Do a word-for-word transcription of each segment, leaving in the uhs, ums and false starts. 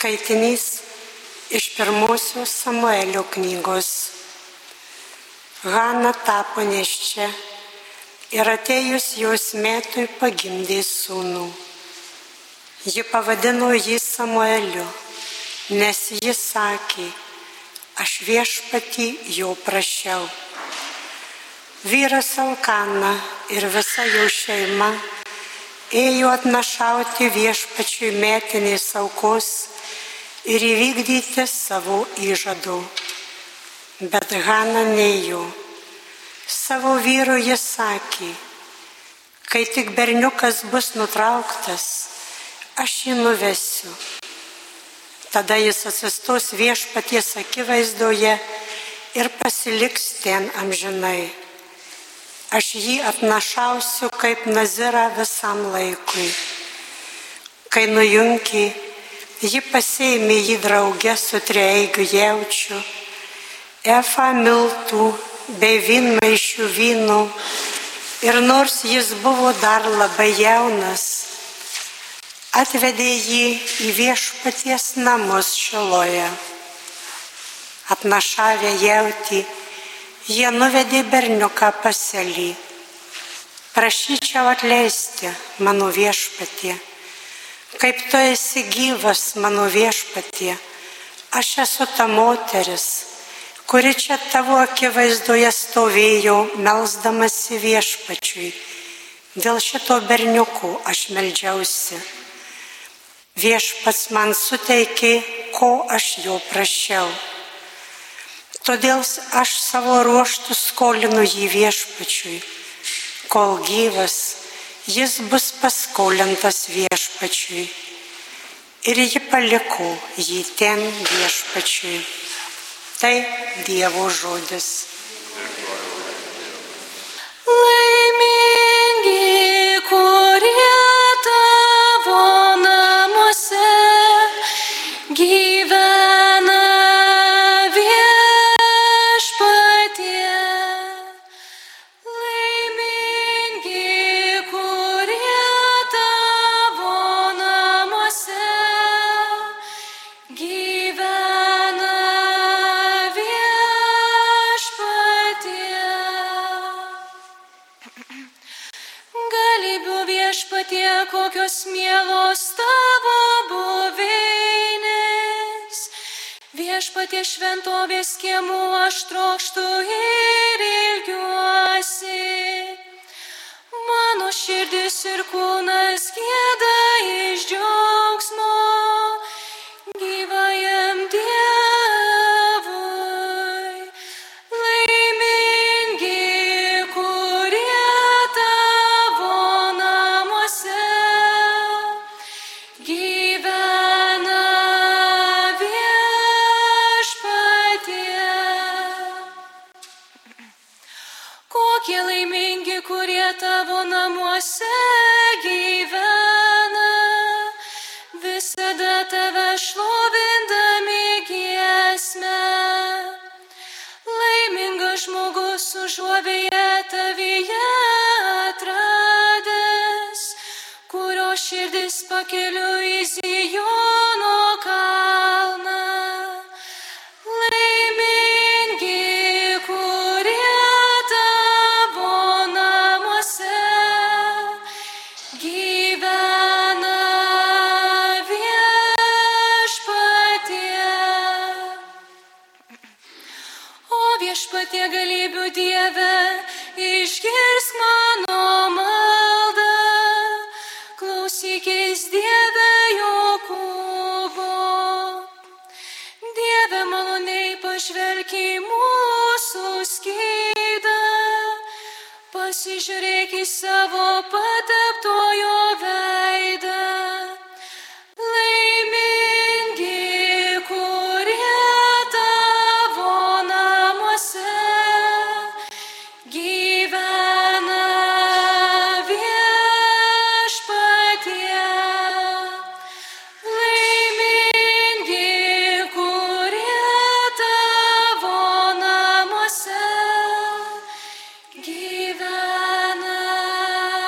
Skaitinys iš pirmosios Samuelio knygos. Hana tapo nėščia ir atėjus jos metui pagimdė sūnų. Ji pavadino jį Samueliu, nes ji sakė, aš viešpatį jo prašiau. Vyras Elkana ir visa jo šeima ėjo atnašauti viešpačiui metinės aukos ir įvykdyti savo įžadų. Bet Hana nėjo. Savo vyru jis sakė, kai tik berniukas bus nutrauktas, aš jį nuvesiu. Tada jis atsistos viešpaties akivaizdoje ir pasiliks ten amžinai. Aš jį atnašausiu kaip nazirą visam laikui. Kai nujunkė, ji pasėmė jį drauge su trieigiu jaučiu, efą miltų bei vynmaišių vynų, ir nors jis buvo dar labai jaunas, atvedė jį į viešpaties namus Šiloje. Atnašavę jautį, jie nuvedė berniuką pas Elį. Prašyčiau atleisti, mano viešpatie, kaip tu esi gyvas, mano viešpatie, aš esu ta moteris, kuri čia tavo akivaizdoje stovėjo, melsdamasi viešpačiui. Dėl šito berniuko aš meldžiausi. Viešpats man suteikė, ko aš jo prašiau. Todėl aš savo ruožtu skolinu jį viešpačiui. Kol gyvas, jis bus paskolintas viešpačiui. Ir ji paliko jį ten viešpačiui. Tai Dievo žodis. Laimingi, kurie tavo namuose gyvena viešpatie. Laimingi, kurie tavo namuose gyvena viešpatie, kokios mielos tavo buveinės. Viešpatie šventovės kiemų aš trokštu ir ilgiuosi. Mano širdis ir kūnas gieda iš džiaugsmo gyvajam Dievui. Laimingi, kurie tavo namuose gyvena viešpatie. Kokie laimingi, kurie tavo namuose gyvena, visada tave šlovindami giesmę. Laimingas žmogus užuovėja tavyje atradęs, kurio širdis pakeliu į Zijono kalną. Laimingi, kurie tavo namuose gyvena viešpatie. O viešpatie galybių Dieve, išgirsk mano maldą, klausykis Dieve Jokūbo. Dieve maloniai pažvelk į mūsų skydą, pasižiūrėk į savo pateptojo veidą. Laimingi, kurie tavo namuose gyvena viešpatie. Laimingi, kurie tavo namuose gyvena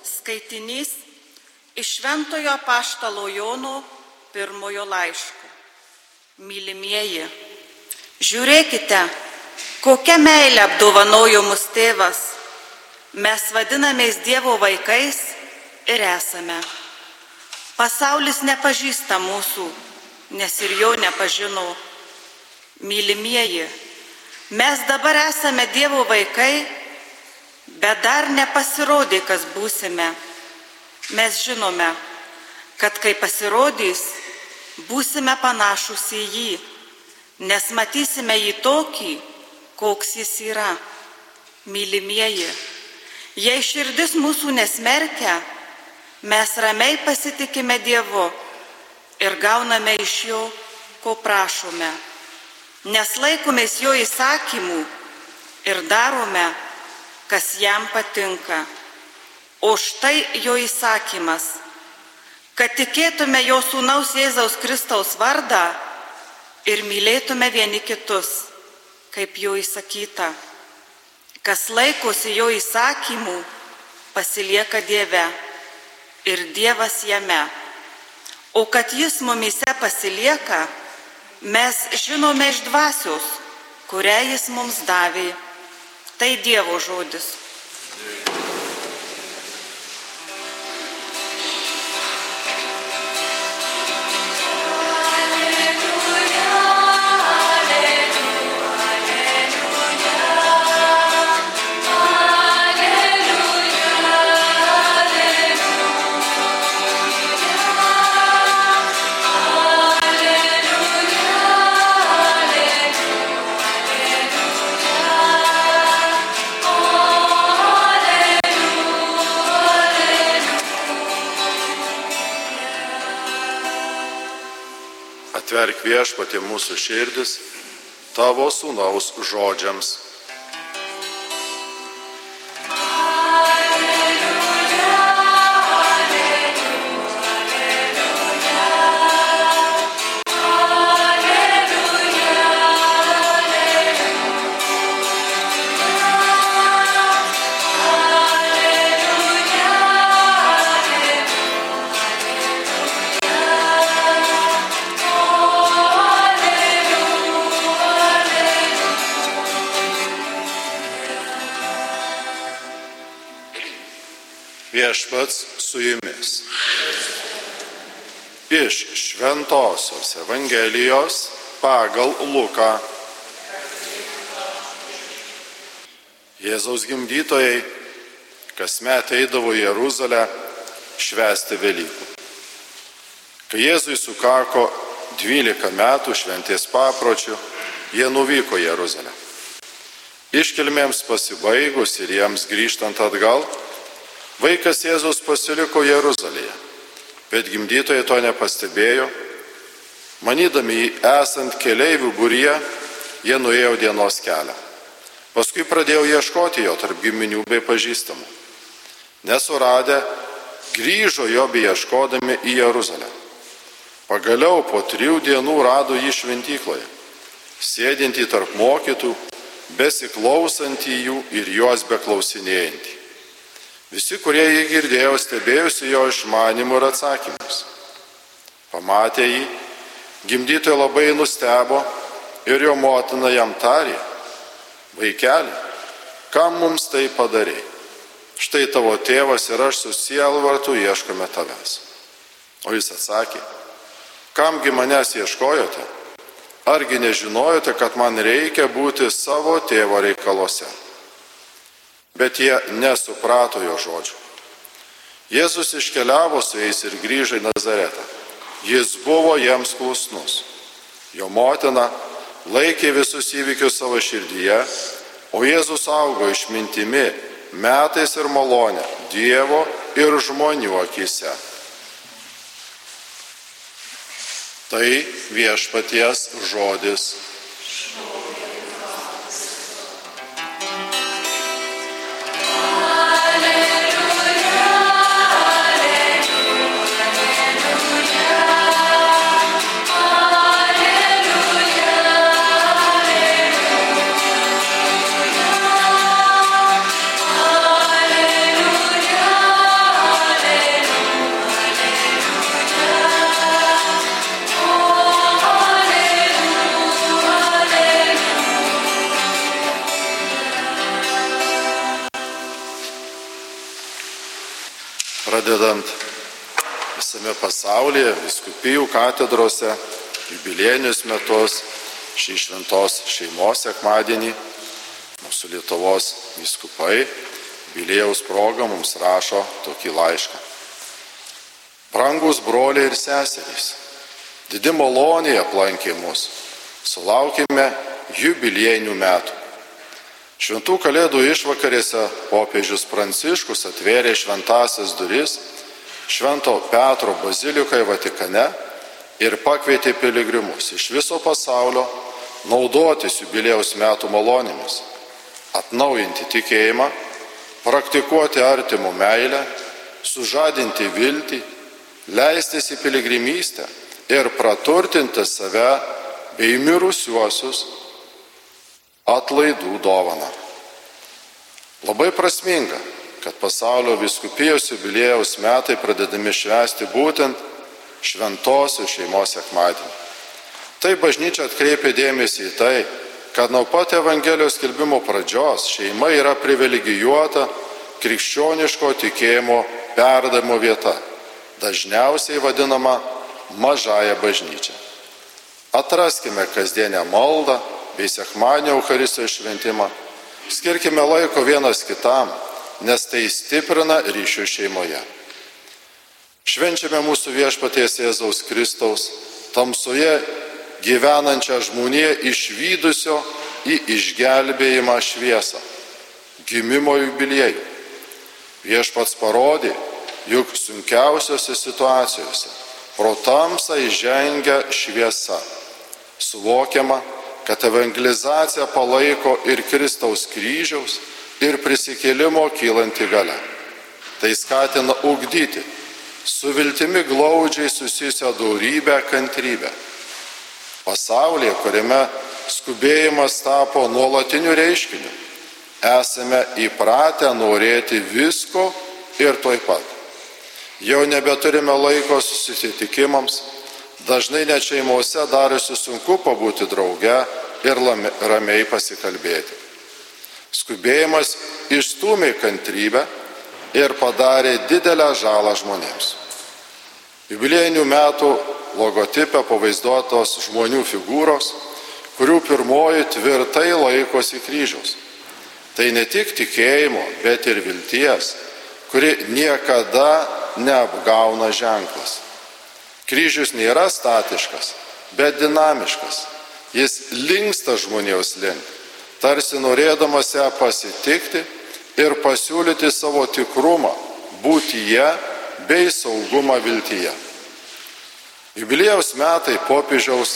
Skaitinys iš Šventojo Apaštalo Jono pirmojo laiško. Mylimieji, žiūrėkite, kokia meilė apdovanojo mus tėvas. Mes vadinamės Dievo vaikais ir esame. Pasaulis nepažįsta mūsų, nes ir jo nepažino. Mylimieji, mes dabar esame Dievo vaikai, bet dar nepasirodė, kas būsime. Mes žinome, kad kai pasirodys, būsime panašus į jį, nes matysime jį tokį, koks jis yra. Mylimieji, jei širdis mūsų nesmerkia, mes ramiai pasitikime Dievu ir gauname iš jo, ko prašome, nes laikomės jo įsakymų ir darome, kas jam patinka. O štai jo įsakymas, kad tikėtume jo sūnaus Jėzaus Kristaus vardą ir mylėtume vieni kitus, kaip jo įsakyta. Kas laikosi jo įsakymų, pasilieka Dieve ir Dievas jame. O kad jis mumyse pasilieka, mes žinome iš dvasios, kurią jis mums davė. Tai Dievo žodis. Atverk Viešpatie mūsų širdis tavo sūnaus žodžiams. Viešpats su jumis. Iš Šventosios Evangelijos pagal Luką. Jėzaus gimdytojai kasmet eidavo į Jeruzalę švęsti Velykų. Kai Jėzui sukako dvylika metų šventės papročių, jie nuvyko į Jeruzalę. Iškilmėms pasibaigus ir jiems grįžtant atgal, vaikas Jėzus pasiliko Jeruzalėje, bet gimdytojai to nepastebėjo. Manydami jį esant keleivių būryje, jie nuėjo dienos kelią. Paskui pradėjo ieškoti jo tarp giminių bei pažįstamų. Nesuradę, grįžo jo beieškodami į Jeruzalę. Pagaliau po trijų dienų rado jį šventykloje, sėdintį tarp mokytų, besiklausantį jų ir juos beklausinėjantį. Visi, kurie jį girdėjo, stebėjusi jo išmanymu ir atsakymus. Pamatę jį, gimdytojai labai nustebo ir jo motina jam tarė: vaikeli, kam mums tai padarei? Štai tavo tėvas ir aš su sielvartu ieškome tavęs. O jis atsakė: kamgi manęs ieškojote? Argi nežinojote, kad man reikia būti savo tėvo reikaluose? Bet jie nesuprato jo žodžių. Jėzus iškeliavo su jais ir grįžo į Nazaretą. Jis buvo jiems klusnus. Jo motina laikė visus įvykius savo širdyje, o Jėzus augo išmintimi, metais ir malone Dievo ir žmonių akyse. Tai Viešpaties žodis. pradedant visame pasaulyje, vyskupijų katedrose, jubiliejinius metus, šį šventos šeimos sekmadienį, mūsų Lietuvos vyskupai jubiliejaus proga mums rašo tokį laišką. Brangus broliai ir seserys, didi malonė aplankė mus, sulaukėme jubiliejinių metų. Šventų kalėdų išvakarėse popiežius Pranciškus atvėrė šventąsias duris Švento Petro bazilikoje Vatikane ir pakvietė piligrimus iš viso pasaulio naudotis jubiliejaus metų malonėmis, atnaujinti tikėjimą, praktikuoti artimo meilę, sužadinti viltį, leistis į piligrimystę ir praturtinti save bei mirusiuosius atlaidų dovaną. Labai prasminga, kad pasaulio vyskupijos jubiliejaus metai pradedami švęsti būtent šventosios šeimos sekmadienį. Tai bažnyčia atkreipia dėmesį į tai, kad nuo pat Evangelijos skelbimo pradžios šeima yra privilegijuota krikščioniško tikėjimo perdavimo vieta, dažniausiai vadinama mažąja bažnyčia. Atraskime kasdienę maldą bei sekmadienio Eucharistijos šventimą, skirkime laiko vienas kitam, nes tai stiprina ryšių šeimoje. Švenčiame mūsų viešpaties Jėzaus Kristaus tamsoje gyvenančią žmoniją išvydusio į išgelbėjimą šviesą, gimimo jubiliejų. Viešpats parodė, juk sunkiausiose situacijose pro tamsą įžengia šviesa. Suvokiama, kad evangelizacija palaiko ir Kristaus kryžiaus, ir prisikėlimo kylanti galia. Tai skatina ugdyti su viltimi glaudžiai susijusią dorybę, kantrybę. Pasaulyje, kuriame skubėjimas tapo nuolatiniu reiškiniu, esame įpratę norėti visko ir tuoj pat. Jau nebeturime laiko susitikimams, dažnai net šeimose darosi sunku pabūti drauge ir ramiai pasikalbėti. Skubėjimas išstūmė kantrybę ir padarė didelę žalą žmonėms. Jubiliejinių metų logotipe pavaizduotos žmonių figūros, kurių pirmoji tvirtai laikosi kryžiaus. Tai ne tik tikėjimo, bet ir vilties, kuri niekada neapgauna ženklas. Kryžius nėra statiškas, bet dinamiškas. Jis linksta žmonijos link, tarsi norėdamas ją pasitikti ir pasiūlyti savo tikrumą, būtyje bei saugumą viltyje. Jubiliejaus metai popiežiaus,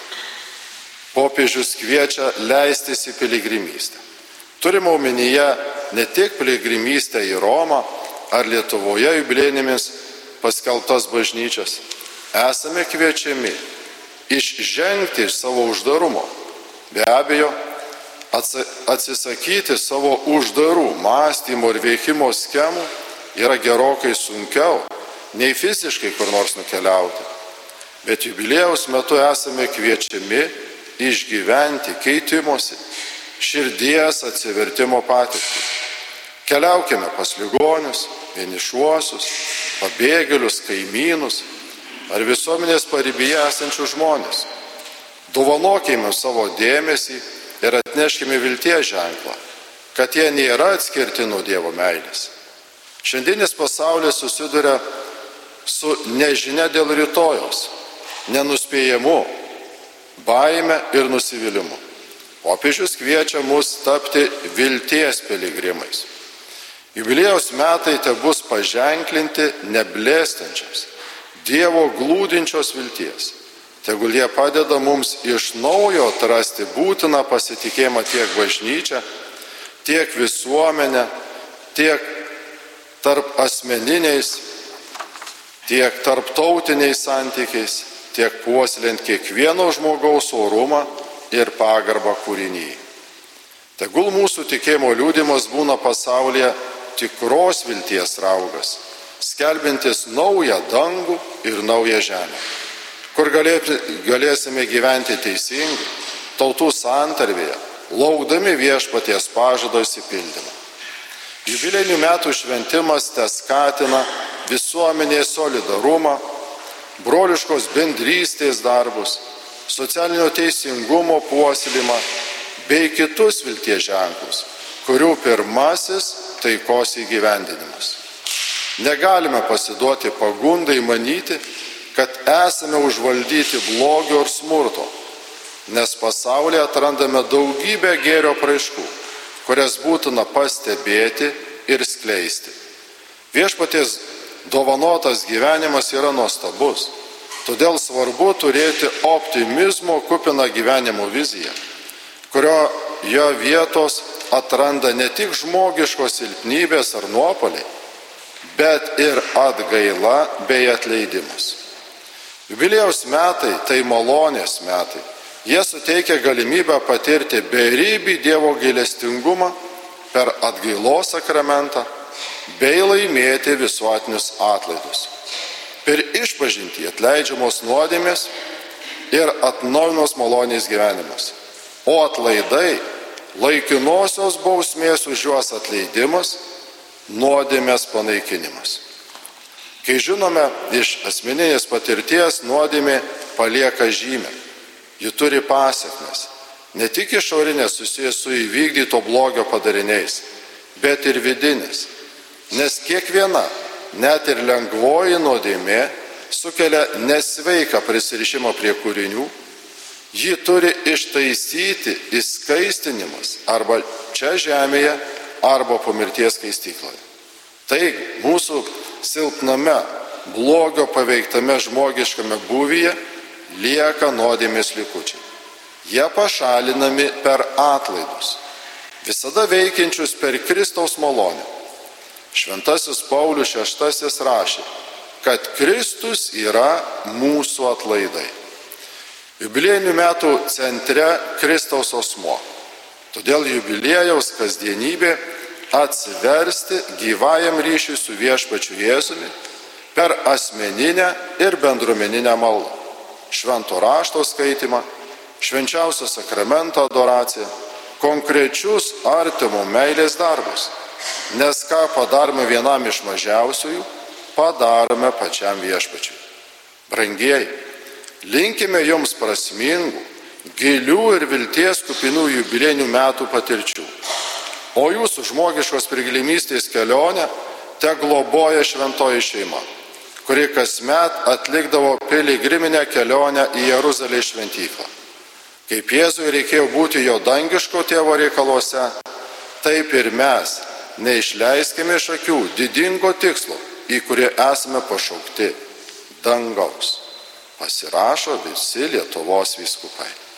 popiežius kviečia leistis į piligrimystę. Turime omenyje ne tik piligrimystę į Romą ar Lietuvoje jubiliejinėmis paskelbtas bažnyčias. Esame kviečiami išžengti iš savo uždarumo. Be abejo, atsisakyti savo uždarų mąstymo ir veikimo schemų yra gerokai sunkiau nei fiziškai kur nors nukeliauti. Bet jubiliejaus metu esame kviečiami išgyventi keitimosi, širdies atsivertimo patirtį. Keliaukime pas ligonius, vienišuosius, pabėgėlius, kaimynus ar visuomenės paribyje esančius žmonės. Dovanokime savo dėmesį ir atneškime vilties ženklą, kad jie nėra atskirti nuo Dievo meilės. Šiandienis pasaulis susiduria su nežinia dėl rytojaus, nenuspėjimu, baime ir nusivylimu. Popiežius kviečia mus tapti vilties piligrimais. Jubiliejaus metai te bus paženklinti neblėstančios, Dievo glūdinčios vilties. Tegul jie padeda mums iš naujo atrasti būtiną pasitikėjimą tiek bažnyčia, tiek visuomenė, tiek tarp asmeniniais, tiek tarptautiniais santykiais, tiek puoselint kiekvieno žmogaus orumą ir pagarbą kūrinyje. Tegul mūsų tikėjimo liudimas būna pasaulyje tikros vilties raugas, skelbintis naują dangų ir naują žemę, kur galėsime gyventi teisingai, tautų santarvėje, laukdami viešpaties pažado išsipildymą. Jubiliejinių metų šventimas te skatina visuomenės solidarumą, broliškos bendrystės darbus, socialinio teisingumo puoselėjimą bei kitus vilties ženklus, kurių pirmasis taikos įgyvendinimas. Negalime pasiduoti pagundai manyti, kad esame užvaldyti blogio ir smurto, nes pasaulyje atrandame daugybę gėrio apraiškų, kurias būtina pastebėti ir skleisti. Viešpaties dovanotas gyvenimas yra nuostabus, todėl svarbu turėti optimizmo kupiną gyvenimo viziją, kurioje vietos atranda ne tik žmogiškos silpnybės ar nuopuoliai, bet ir atgaila bei atleidimas. Jubiliejaus metai tai malonės metai. Jie suteikia galimybę patirti beribį Dievo gailestingumą per atgailos sakramentą bei laimėti visuotinius atlaidus. Per išpažintį atleidžiamos nuodėmės ir atnaujinamos malonės gyvenimas. O atlaidai laikinosios bausmės už juos atleidimas, nuodėmės panaikinimas. Kai žinome iš asmeninės patirties, nuodėmė palieka žymę. Ji turi pasiekmes, ne tik išorinės susijęs su įvykdyto blogio padariniais, bet ir vidinės. Nes kiekviena, net ir lengvoji nuodėmė, sukelia nesveiką prisirišimą prie kūrinių. Ji turi ištaisyti įskaistinimas arba čia žemėje, arba po mirties skaistykloje. Taigi, mūsų silpname, blogio paveiktame žmogiškame būvyje lieka nuodėmės likučiai. Jie pašalinami per atlaidus, visada veikiančius per Kristaus malonę. Šventasis Paulius šeštasis rašė, kad Kristus yra mūsų atlaidai. Jubiliejinių metų centre Kristaus asmuo. Todėl jubiliejaus kasdienybė atsiversti gyvajam ryšiui su viešpačiu Jėzumi per asmeninę ir bendruomeninę maldą, švento rašto skaitymą, švenčiausio sakramento adoraciją, konkrečius artimo meilės darbus. Nes ką padarome vienam iš mažiausiųjų, padarome pačiam viešpačiui. Brangieji, linkime jums prasmingų, gilių ir vilties kupinų jubiliejinių metų patirčių. O jūsų žmogiškos piligrimystės kelionę te globoja šventoji šeima, kuri kasmet atlikdavo piligriminę kelionę į Jeruzalės šventyklą. Kaip Jėzui reikėjo būti jo dangiško tėvo reikaluose, taip ir mes neišleiskime iš akių didingo tikslo, į kurį esame pašaukti dangaus. Pasirašo visi Lietuvos vyskupai.